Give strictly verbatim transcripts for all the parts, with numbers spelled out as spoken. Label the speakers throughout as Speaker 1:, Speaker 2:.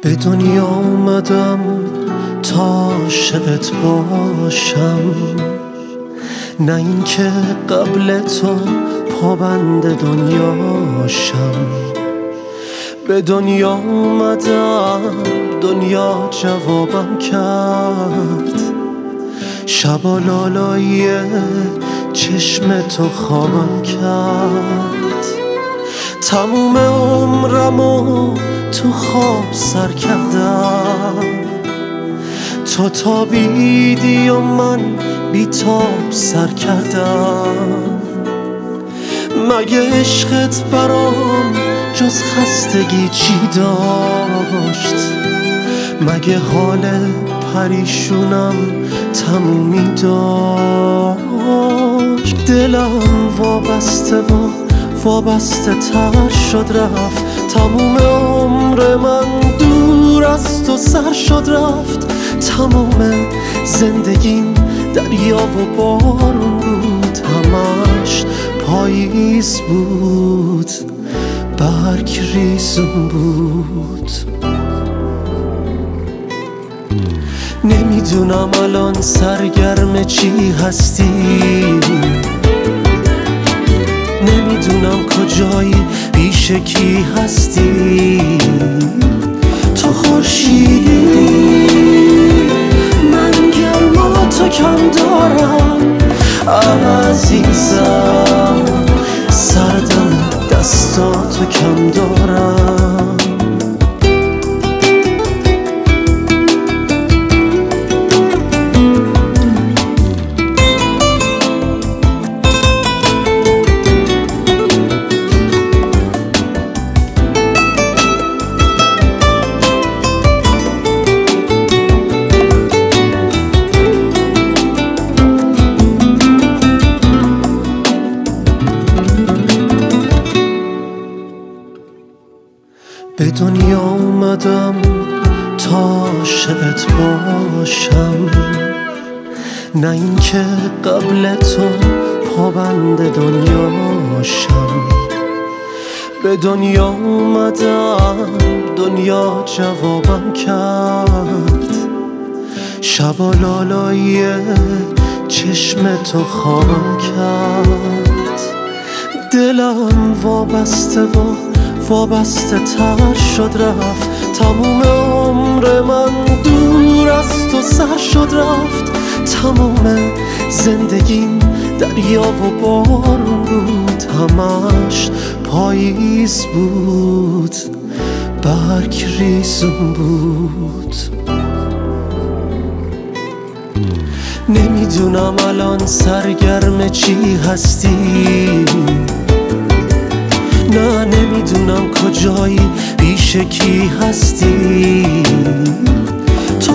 Speaker 1: به دنیا اومدم تا عاشقت باشم، نه اینکه قبل تو پابند دنیاشم. به دنیا اومدم دنیا جوابم کرد، شبا لالایی چشم تو خوابم کرد. تموم عمرمو تو خواب سر کردم، تو تابیدی و من بیتاب سر کردم. مگه عشقت برام جز خستگی چی داشت؟ مگه حال پریشونم تمومی داشت؟ دلم وابسته و وابسته تر شد رفت، تموم عمر من دور از تو سر شد رفت. تموم زندگیم دریا و بارون بود، همش پاییز بود، برگ ریزون بود. نمیدونم الان سرگرم چی هستی، نمیدونم کجایی پیش کی هستی. تو خورشیدی من گرما تو کم دارم عزیزم، سردم دستاتو کم دارم. به دنیا اومدم تا عاشقت باشم، نه اینکه قبل تو پابند دنیاشم. به دنیا اومدم دنیا جوابم کرد، شبا لالایی چشم تو خوابم کرد. دلم وابسته و وابسته تر شد رفت، تموم عمر من دور از تو سر شد رفت. تموم زندگیم دریا و بارون بود، همش پاییز بود، برگ ریزون بود. نمیدونم الان سرگرم چی هستی، نه نمیدونم کجایی پیش کی هستی. تو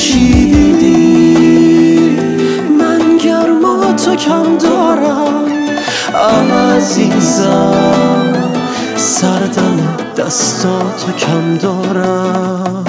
Speaker 1: خورشیدی من گرما تو کم دارم عزیزم، سردم دستاتو کم دارم.